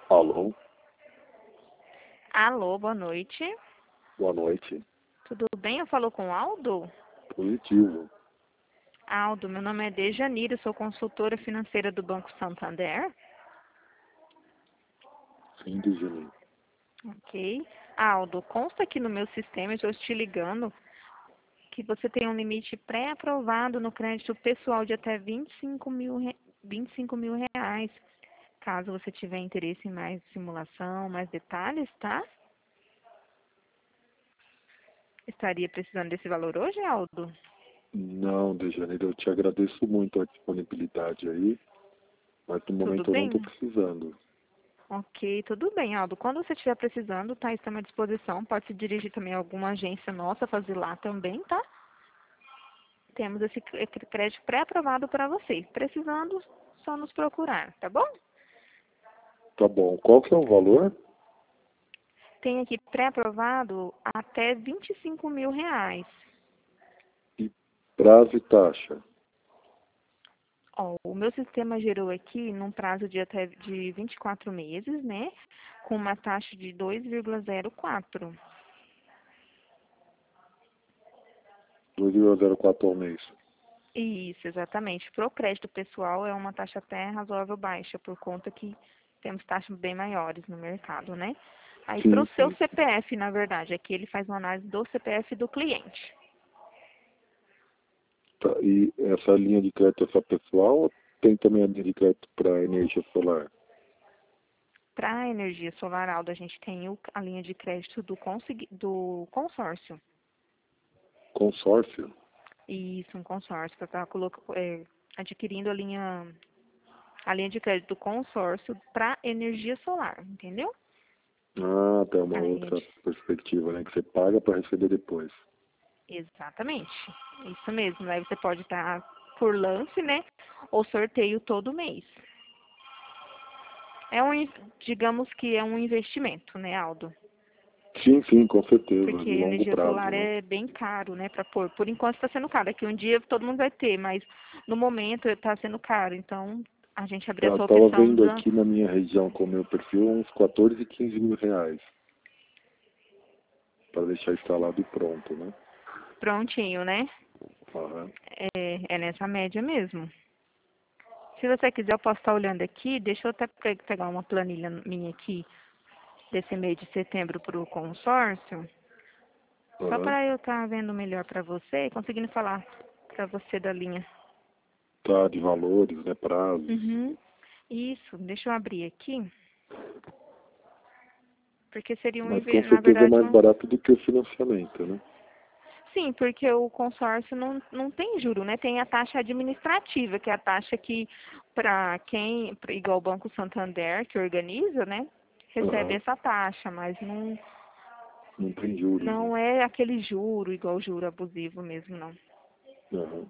Alô, Alô, boa noite. boa noite. Tudo bem? Eu falo com o Aldo? Positivo. Aldo, meu nome é Dejanira, sou consultora financeira do Banco Santander. Sim, de janeiro. Ok. Aldo, consta aqui no meu sistema, eu estou te ligando, que você tem um limite pré-aprovado no crédito pessoal de até 25 mil reais. Caso você tiver interesse em mais simulação, mais detalhes, tá? Estaria precisando desse valor hoje, Aldo? Não, de janeiro, eu te agradeço muito a disponibilidade aí, mas no Tudo momento eu não estou bem? precisando. Ok, tudo bem, Aldo. Quando você estiver precisando, tá? Estamos à disposição. Pode se dirigir também a alguma agência nossa, fazer lá também, tá? Temos esse crédito pré-aprovado para você. Precisando, só nos procurar, tá bom? Tá bom, qual que é o valor? Tem aqui pré-aprovado até 25 mil reais. E prazo e taxa? Ó, o meu sistema gerou aqui num prazo de até de 24 meses, né? Com uma taxa de 2,04. 2,04 ao mês. Isso, exatamente. Para o crédito pessoal é uma taxa até razoável baixa, por conta que temos taxas bem maiores no mercado, né? Aí para Sim, o seu sim. CPF, na verdade, aqui ele faz uma análise do CPF do cliente. Tá, e essa linha de crédito é só pessoal ou tem também a linha de crédito para energia solar? Para a energia solar, Aldo, a gente tem a linha de crédito do consórcio. Consórcio? Isso, um consórcio, para estar adquirindo a linha de crédito do consórcio para energia solar, entendeu? Ah, tem uma A linha outra de perspectiva, né? Que você paga para receber depois. Exatamente. Isso mesmo. Aí você pode estar por lance, né? Ou sorteio todo mês. Digamos que é um investimento, né, Aldo? Sim, sim, com certeza, Porque de longo energia prazo, solar né? é bem caro, né, para pôr. Por enquanto está sendo caro. Daqui um dia todo mundo vai ter, mas no momento está sendo caro. Então a gente abriu Eu essa estava opção vendo aqui na minha região com o meu perfil uns 14, 15 mil reais para deixar instalado e pronto, né? prontinho, né? Aham. É nessa média mesmo. Se você quiser, eu posso estar olhando aqui. Deixa eu até pegar uma planilha minha aqui desse mês de setembro para o consórcio. Só Aham. para eu estar vendo melhor para você e conseguindo falar para você da linha. Tá, de valores, né? Prazos. Uhum. Isso, deixa eu abrir aqui, porque seria Mas com na certeza é verdade, mais barato do que o financiamento, né? sim, porque o consórcio não tem juro, né? Tem a taxa administrativa, que é a taxa que, igual o Banco Santander, que organiza, né? Recebe Aham. essa taxa, mas Não tem juros, né? não é aquele juro, igual juro abusivo mesmo, não. Aham.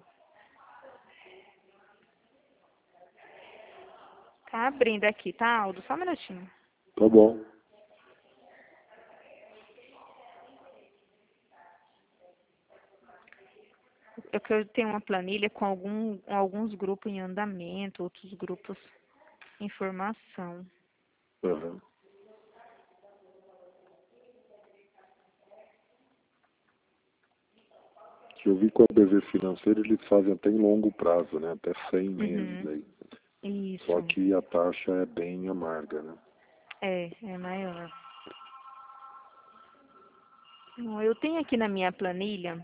Tá abrindo aqui, tá, Aldo? Só um minutinho. Tá bom. Eu tenho uma planilha com alguns grupos em andamento, outros grupos em formação. Aham. Que eu vi com a BV Financeira, eles fazem até em longo prazo, né? Até 100 meses Uhum. aí. Só Isso. que a taxa é bem amarga, né? É maior. Bom, eu tenho aqui na minha planilha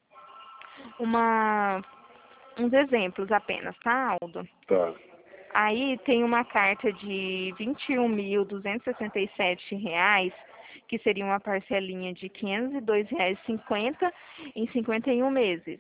uma, uns exemplos apenas, tá, Aldo? Tá. Aí tem uma carta de R$ 21.267, que seria uma parcelinha de R$ 502,50 em 51 meses.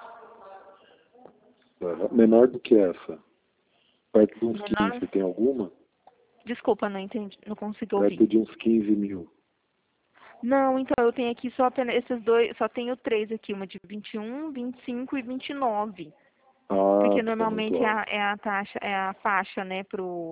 Aham. Menor do que essa. Perto de uns 15, Menor? você tem alguma? Desculpa, não entendi, não consigo ouvir. Perto de uns 15 mil. Não, então eu tenho aqui só apenas esses dois, só tenho três aqui, uma de 21, 25 e 29. Ah, Porque tá muito normalmente alto. é a taxa, é a faixa, né,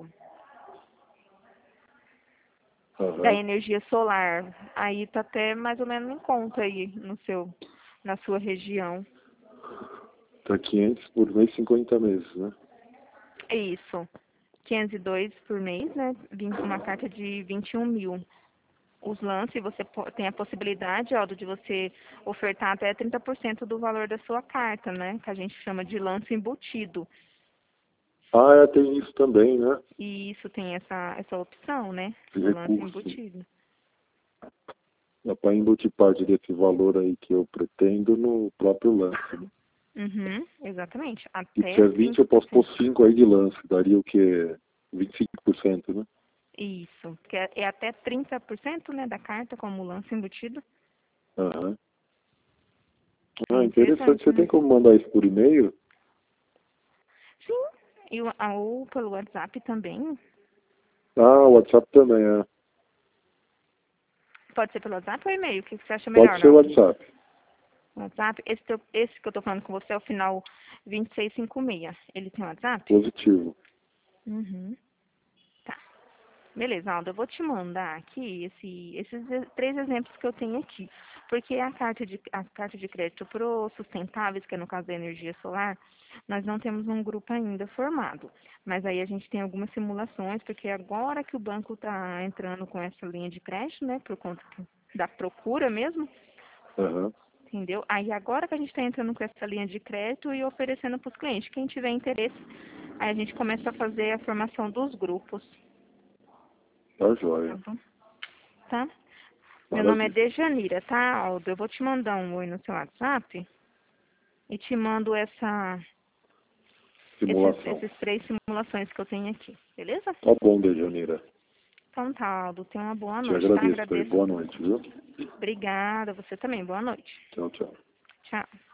da Aham. energia solar. Aí tá até mais ou menos em conta aí na sua região. Tá 500 por mês, 50 meses, né? É isso. 502 por mês, né? Uma carta de 21 mil. Os lances, você tem a possibilidade, Aldo, de você ofertar até 30% do valor da sua carta, né? Que a gente chama de lance embutido. Ah, tem isso também, né? E isso tem essa opção, né? De Do lance recurso. embutido. Dá para embutir parte desse valor aí que eu pretendo no próprio lance, né? Uhum, exatamente. E Até se é 20, eu posso pôr 5 aí de lance. Daria o quê? 25%, né? Isso, que é até 30%, né, da carta como lance embutido. Aham. É Ah, interessante. interessante, Você né? tem como mandar isso por e-mail? Sim, e ou pelo WhatsApp também. Ah, o WhatsApp também, é. Pode ser pelo WhatsApp ou e-mail? O que você acha Pode melhor, ser o Aldo? WhatsApp. WhatsApp, esse que eu tô falando com você é o final 2656. Ele tem WhatsApp? Positivo. Uhum. Tá. Beleza, Aldo, eu vou te mandar aqui esses 3 exemplos que eu tenho aqui. Porque a carta de crédito para os sustentáveis, que é no caso da energia solar, nós não temos um grupo ainda formado. Mas aí a gente tem algumas simulações, porque agora que o banco está entrando com essa linha de crédito, né, por conta da procura mesmo, Aham. entendeu? Aí agora que a gente está entrando com essa linha de crédito e oferecendo para os clientes. Quem tiver interesse, aí a gente começa a fazer a formação dos grupos. Tá Tá joia. bom? Tá? Meu nome é Maravilha. Dejanira, tá, Aldo? Eu vou te mandar um oi no seu WhatsApp e te mando Simulação. esses 3 simulações que eu tenho aqui, beleza? Tá bom, Dejanira. Então tá, Aldo. Tenha uma boa Te noite, tá? agradeço aí. Agradeço. Boa noite, viu? Obrigada, você também. Boa noite. Tchau, tchau. Tchau.